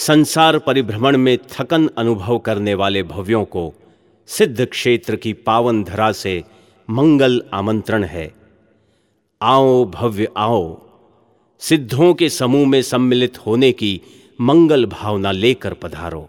संसार परिभ्रमण में थकन अनुभव करने वाले भव्यों को सिद्ध क्षेत्र की पावन धरा से मंगल आमंत्रण है। आओ भव्य आओ, सिद्धों के समूह में सम्मिलित होने की मंगल भावना लेकर पधारो।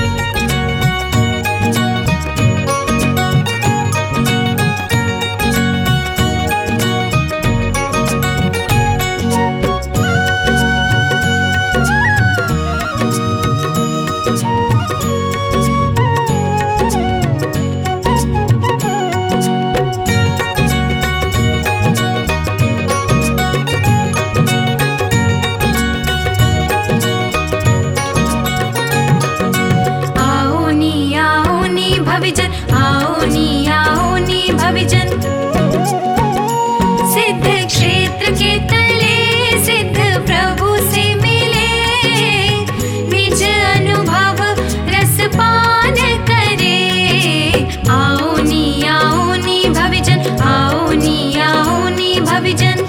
सिद्ध क्षेत्र के तले सिद्ध प्रभु से मिले, निज अनुभव रस पान करे। आओ नी भविजन, आओ नी भविजन।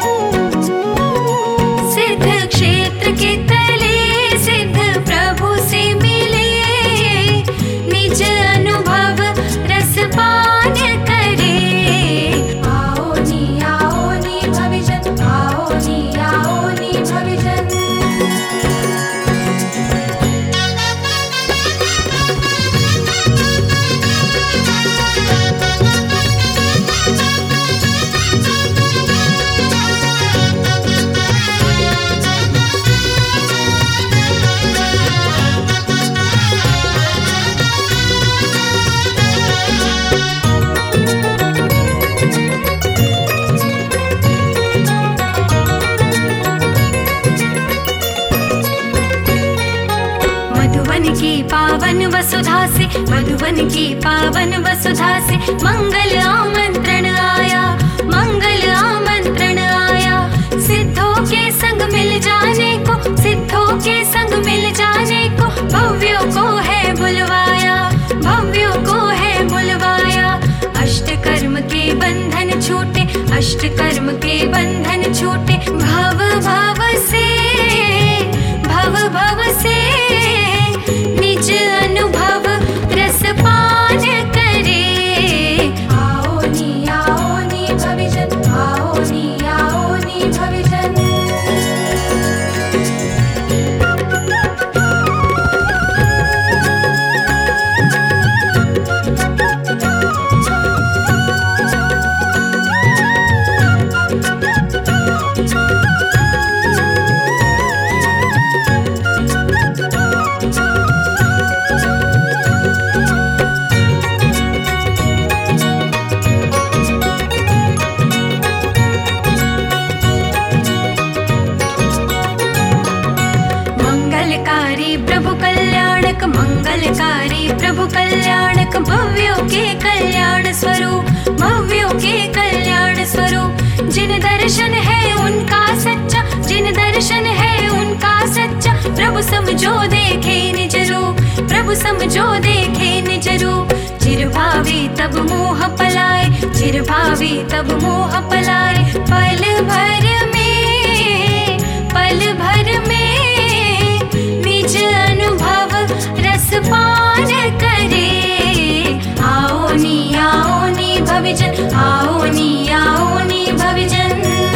सिद्ध क्षेत्र के तले सिद्ध प्रभु से मिले, निज अनुभव रस पान करे। आओ नी भविजन, आओ नी भविजन। मधुवन की पावन वसुधा से मंगल आमंत्रण आया, मंगल आमंत्रण आया। सिद्धों के संग मिल जाने को, सिद्धों के संग मिल जाने को भव्यों को है बुलवाया, भव्यों को है बुलवाया। अष्टकर्म के बंधन छूटे, अष्टकर्म के बंधन छूटे। भव भव से, भव भव से निज अनुभव रस पान करे। आओ नी भविजन, आओ नी भविजन। मंगलकारी प्रभु कल्याणक, भव्यों के कल्याण स्वरूप, भव्यों के कल्याण स्वरूप। जिन दर्शन है उनका सच्चा, जिन दर्शन है उनका सच्चा। प्रभु समझो देखे निज रूप, प्रभु समझो देखे निज रूप। चिरभावी तब मोह पलाए, चिरभावी तब मोह पलाए। पल भर में, पल भर में निज अनुभव रस पान करे। आओ नी भविजन, आओ नी भविजन।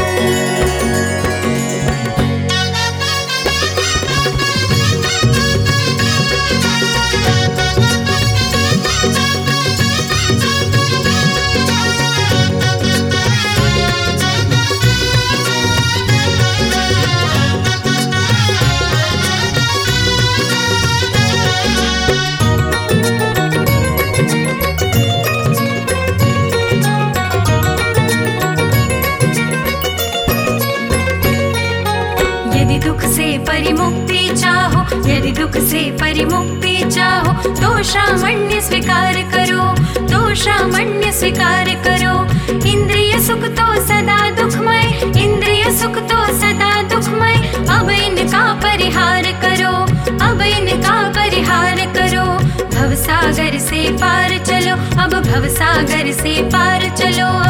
परिमुक्ति चाहो, यदि दुख से परिमुक्ति चाहो, तो सामान्य स्वीकार करो, तो सामान्य स्वीकार करो। इंद्रिय सुख तो सदा दुखमय, इंद्रिय सुख तो सदा दुखमय। अब इनका परिहार करो, अब इनका परिहार करो। भवसागर से पार चलो, अब भवसागर से पार चलो।